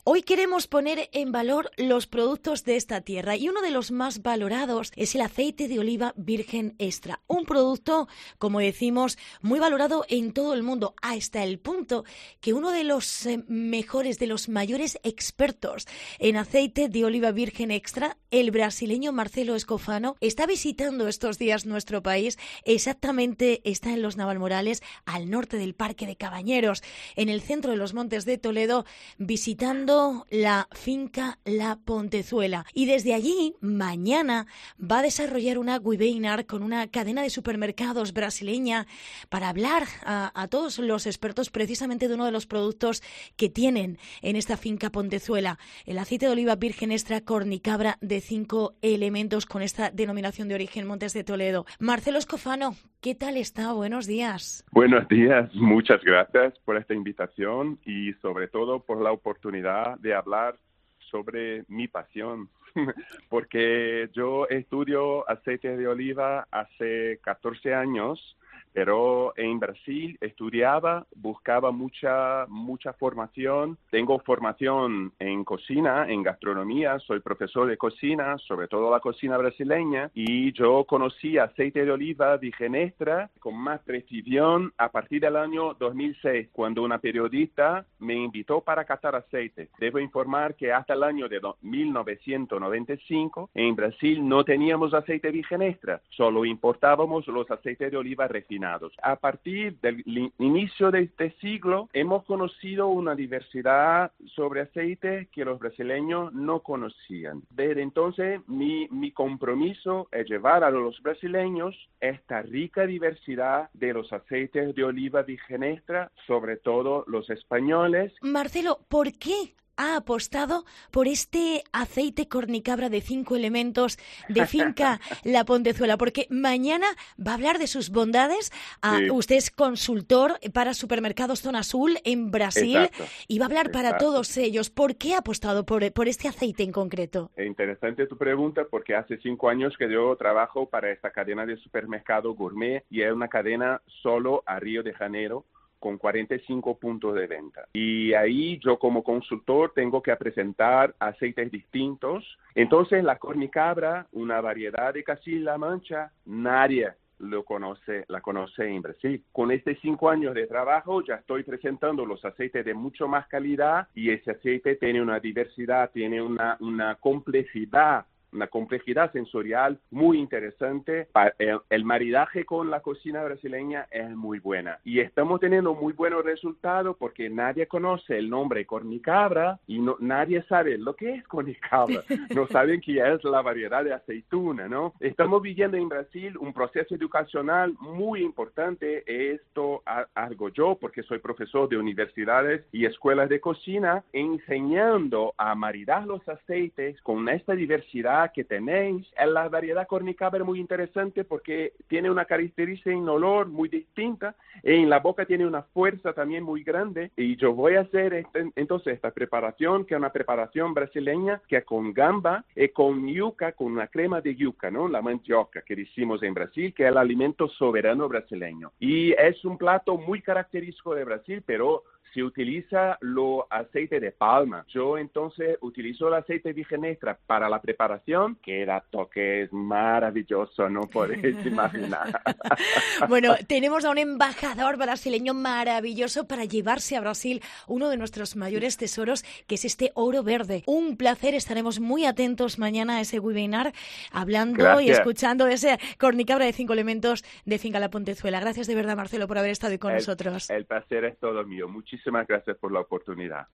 Hoy queremos poner en valor los productos de esta tierra y uno de los más valorados es el aceite de oliva virgen extra. Un producto, como decimos, muy valorado en todo el mundo, hasta el punto que uno de los mejores, de los mayores expertos en aceite de oliva virgen extra, el brasileño Marcelo Escofano, está visitando estos días nuestro país. Exactamente está en los Navalmorales, al norte del Parque de Cabañeros, en el centro de los Montes de Toledo, visitando la finca La Pontezuela. Y desde allí, mañana, va a desarrollar una webinar con una cadena de supermercados brasileña para hablar a todos los expertos precisamente de uno de los productos que tienen en esta finca Pontezuela, el aceite de oliva virgen extra Cornicabra de 5 elementos con esta denominación de origen Montes de Toledo. Marcelo Escofano, ¿qué tal está? Buenos días. Buenos días, muchas gracias por esta invitación y sobre todo por la oportunidad de hablar sobre mi pasión, porque yo estudio aceite de oliva hace 14 años, pero en Brasil buscaba mucha formación. Tengo formación en cocina, en gastronomía, soy profesor de cocina, sobre todo la cocina brasileña, y yo conocí aceite de oliva virgen extra con más precisión a partir del año 2006, cuando una periodista me invitó para catar aceite. Debo informar que hasta el año de 1995 en Brasil no teníamos aceite virgen extra, solo importábamos los aceites de oliva refinados. A partir del inicio de este siglo hemos conocido una diversidad sobre aceite que los brasileños no conocían. Desde entonces mi compromiso es llevar a los brasileños esta rica diversidad de los aceites de oliva virgen extra, sobre todo los españoles. Marcelo, ¿por qué ha apostado por este aceite Cornicabra de 5 elementos de finca La Pontezuela? Porque mañana va a hablar de sus bondades. Sí. Usted es consultor para Supermercados Zona Azul en Brasil. Exacto. Y va a hablar para todos ellos. ¿Por qué ha apostado por este aceite en concreto? Es interesante tu pregunta porque hace 5 años que yo trabajo para esta cadena de supermercado gourmet y es una cadena solo a Río de Janeiro, con 45 puntos de venta. Y ahí yo como consultor tengo que presentar aceites distintos. Entonces la Cornicabra, una variedad de Castilla-La Mancha, nadie la conoce en Brasil. Con estos 5 años de trabajo ya estoy presentando los aceites de mucho más calidad y ese aceite tiene una diversidad, tiene una complejidad sensorial muy interesante. El maridaje con la cocina brasileña es muy buena y estamos teniendo muy buenos resultados porque nadie conoce el nombre Cornicabra y nadie sabe lo que es Cornicabra. No saben qué es la variedad de aceituna, ¿no? Estamos viviendo en Brasil un proceso educacional muy importante. Esto hago yo porque soy profesor de universidades y escuelas de cocina, enseñando a maridar los aceites con esta diversidad que tenéis. La variedad Cornicabra es muy interesante porque tiene una característica en olor muy distinta, en la boca tiene una fuerza también muy grande, y yo voy a hacer entonces esta preparación, que es una preparación brasileña, que es con gamba y con yuca, con una crema de yuca, ¿no? La mandioca que decimos en Brasil, que es el alimento soberano brasileño. Y es un plato muy característico de Brasil, pero se utiliza los aceites de palma. Yo entonces utilizo el aceite virgen extra para la preparación, que da toques maravilloso, no podéis imaginar. Bueno, tenemos a un embajador brasileño maravilloso para llevarse a Brasil uno de nuestros mayores tesoros, que es este oro verde. Un placer, estaremos muy atentos mañana a ese webinar, hablando Gracias. y escuchando de ese Cornicabra de 5 elementos de finca La Pontezuela. Gracias de verdad, Marcelo, por haber estado hoy con nosotros. El placer es todo mío. Muchísimas gracias por la oportunidad.